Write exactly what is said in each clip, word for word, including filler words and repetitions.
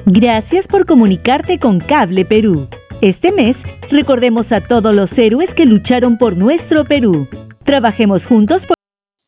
Gracias por comunicarte con Cable Perú. Este mes, recordemos a todos los héroes que lucharon por nuestro Perú. Trabajemos juntos por...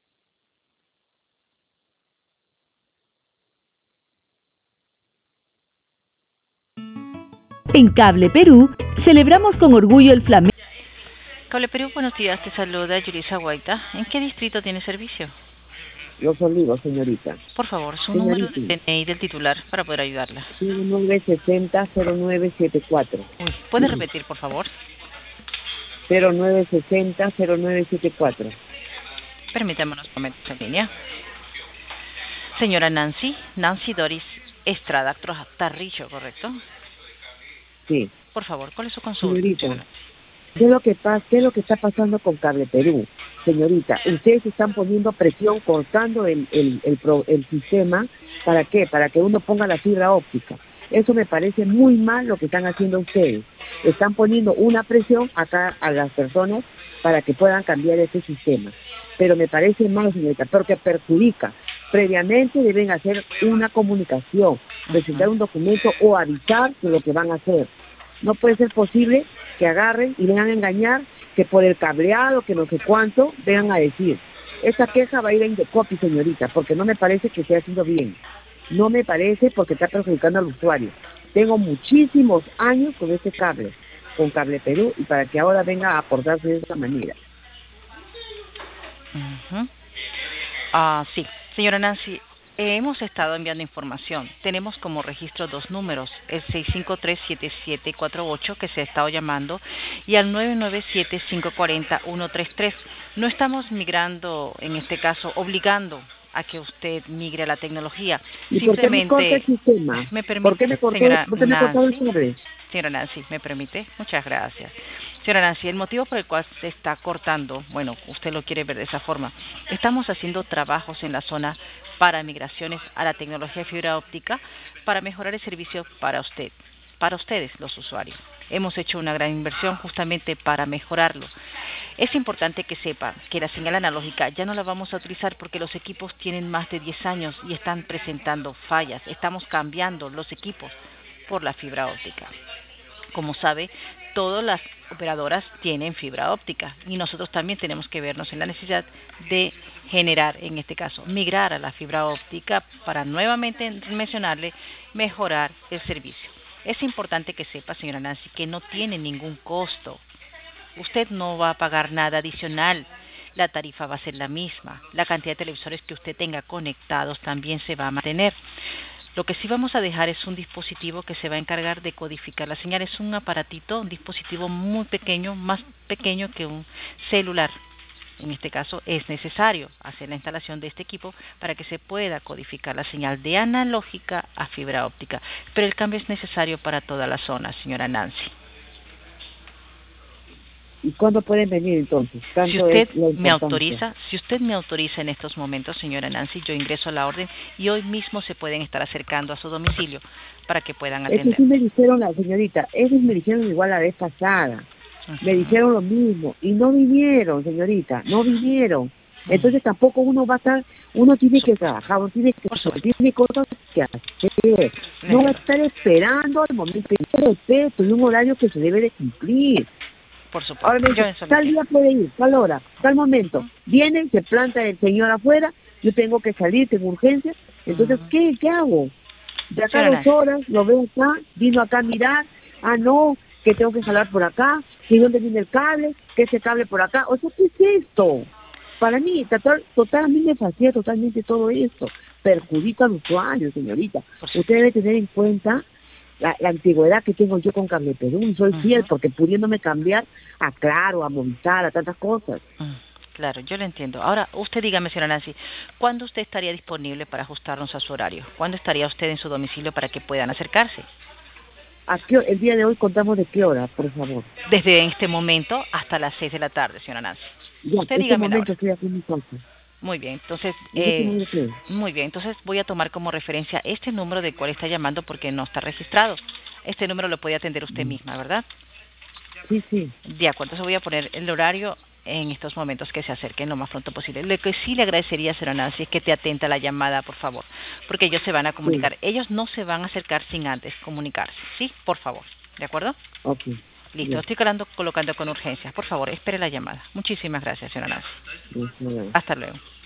En Cable Perú, celebramos con orgullo el Flamengo. Cable Perú, buenos días, te saluda Yulisa Guaita. ¿En qué distrito tiene servicio? Los Olivos, señorita. Por favor, su Señorita. número de D N I del titular para poder ayudarla. nueve sesenta cero nueve setenta y cuatro. Uy, ¿puede repetir, por favor? cero nueve sesenta cero nueve setenta y cuatro. Permítame unos momentos en línea. Señora Nancy, Nancy Doris Estrada Tarrillo, ¿correcto? Sí. Por favor, ¿cuál es su consulta? Señorita, ¿qué es lo que pasa? ¿Qué es lo que está pasando con Cable Perú? Señorita, ustedes están poniendo presión, cortando el, el, el, pro, el sistema. ¿Para qué? Para que uno ponga la fibra óptica. Eso me parece muy mal lo que están haciendo ustedes. Están poniendo una presión acá a las personas para que puedan cambiar ese sistema. Pero me parece mal, señorita, porque perjudica. Previamente deben hacer una comunicación, presentar un documento o avisar de lo que van a hacer. No puede ser posible que agarren y vengan a engañar, que por el cableado, que no sé cuánto, vengan a decir. Esta queja va a ir a Indecopi, señorita, porque no me parece que esté haciendo bien. No me parece porque está perjudicando al usuario. Tengo muchísimos años con este cable, con Cable Perú, y para que ahora venga a aportarse de esa manera. Uh-huh. Ah, sí, señora Nancy, eh, hemos estado enviando información. Tenemos como registro dos números, el seis cinco tres siete siete cuatro ocho que se ha estado llamando y al nueve nueve siete cinco cuatro cero uno tres tres. No estamos migrando, en este caso, obligando a que usted migre a la tecnología. ¿Y Simplemente, por qué me corta el sistema? ¿Me permite, ¿Por qué me cortó, señora ¿por qué me cortó el Nancy? cable? Señora Nancy, ¿me permite? Muchas gracias. Señora Nancy, el motivo por el cual se está cortando, bueno, usted lo quiere ver de esa forma. Estamos haciendo trabajos en la zona para migraciones a la tecnología de fibra óptica para mejorar el servicio para usted, para ustedes, los usuarios. Hemos hecho una gran inversión justamente para mejorarlo. Es importante que sepa que la señal analógica ya no la vamos a utilizar porque los equipos tienen más de diez años y están presentando fallas. Estamos cambiando los equipos por la fibra óptica. Como sabe, todas las operadoras tienen fibra óptica y nosotros también tenemos que vernos en la necesidad de generar, en este caso, migrar a la fibra óptica para nuevamente mencionarle, mejorar el servicio. Es importante que sepa, señora Nancy, que no tiene ningún costo. Usted no va a pagar nada adicional. La tarifa va a ser la misma. La cantidad de televisores que usted tenga conectados también se va a mantener. Lo que sí vamos a dejar es un dispositivo que se va a encargar de codificar la señal. Es un aparatito, un dispositivo muy pequeño, más pequeño que un celular. En este caso es necesario hacer la instalación de este equipo para que se pueda codificar la señal de analógica a fibra óptica. Pero el cambio es necesario para toda la zona, señora Nancy. ¿Y cuándo pueden venir entonces? Si usted me autoriza, si usted me autoriza en estos momentos, señora Nancy, yo ingreso a la orden y hoy mismo se pueden estar acercando a su domicilio para que puedan atender. Eso sí me dijeron la señorita, eso me dijeron igual la vez pasada. Uh-huh. Me dijeron lo mismo y no vinieron, señorita, no vinieron. Uh-huh. Entonces tampoco uno va a estar, uno tiene que trabajar, uno tiene que hacer, tiene cosas que hacer. No va a estar esperando al momento de respeto y un horario que se debe de cumplir. Por supuesto. Ahora me dice, tal día puede ir, tal hora, tal momento. Uh-huh. Viene, se planta el señor afuera, yo tengo que salir, tengo urgencias. Entonces, uh-huh. ¿qué, ¿qué hago? De acá a dos horas, lo veo acá, vino acá a mirar, ah, no, que tengo que jalar por acá, que dónde viene el cable, que ese cable por acá. O sea, ¿qué es esto? Para mí, total, total a mí me fastidia totalmente todo esto. Perjudica al usuario, señorita. Usted debe tener en cuenta La, la antigüedad que tengo yo con Cable Perú, soy uh-huh. fiel, porque pudiéndome cambiar a Claro, a Movistar, a tantas cosas. Uh, claro, yo lo entiendo. Ahora, usted dígame, señora Nancy, ¿cuándo usted estaría disponible para ajustarnos a su horario? ¿Cuándo estaría usted en su domicilio para que puedan acercarse? ¿A qué, el día de hoy contamos de qué hora, por favor? Desde este momento hasta las seis de la tarde, señora Nancy. Ya, usted este dígame momento estoy aquí en mi casa. Muy bien, entonces, eh, muy bien, entonces voy a tomar como referencia este número del cual está llamando porque no está registrado. Este número lo puede atender usted misma, ¿verdad? Sí, sí. De acuerdo, entonces voy a poner el horario en estos momentos que se acerquen lo más pronto posible. Lo que sí le agradecería, señora Nancy, es que te atenta a la llamada, por favor, porque ellos se van a comunicar. Sí. Ellos no se van a acercar sin antes comunicarse, ¿sí? Por favor, ¿de acuerdo? Ok. Listo, Bien. estoy colocando, colocando con urgencia. Por favor, espere la llamada. Muchísimas gracias, señora Nancy. Bien, bien. Hasta luego.